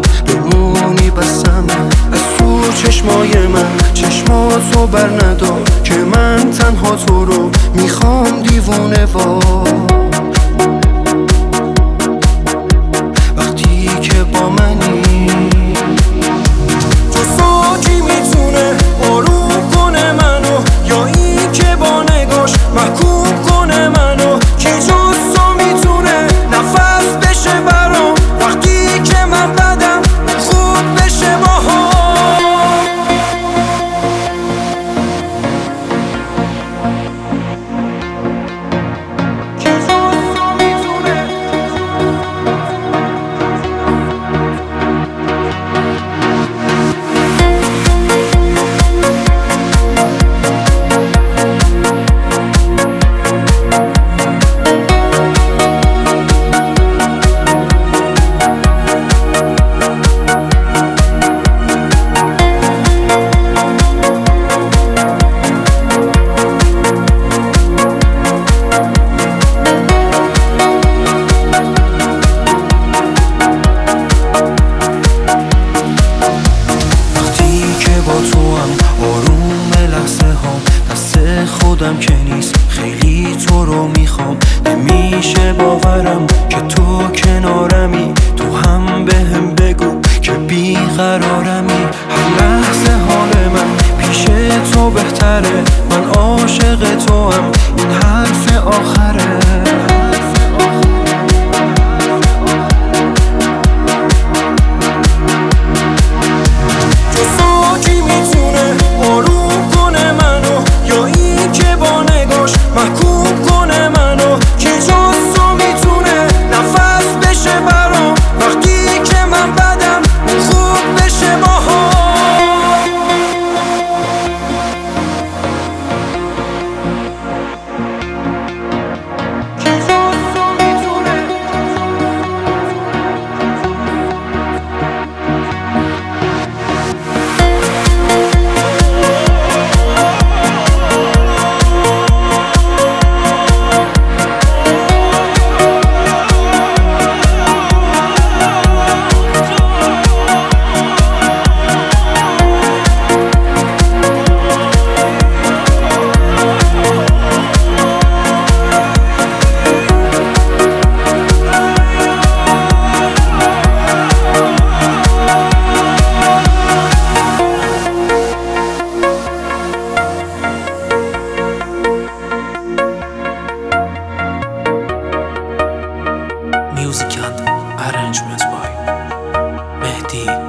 بمونی بسم از تو چشمای من. چشماتو بر ندار که من تنها تو رو میخوام دیوونه وار. وقتی که با منی تو ساکی میتونه آروم کنه منو، یا این که با نگاش محکوم کنه منو. کی جز تو میتونه نفس بشه برام وقتی که من بدم خوب بشه باهام. خودم که نیست خیلی تو رو میخوام. نمیشه باورم که تو کنارمی، تو هم بهم بگو که بیقرارمی. هر لحظه حال من پیش تو بهتره، من عاشق تو هم، این حرف آخره. محکوم کنه منو، کی جز تو میتونه نفس بشه برام وقتی که من بدم خوب بشه باهام. کی جز تو میتونه Music and arrangements by Mehdi.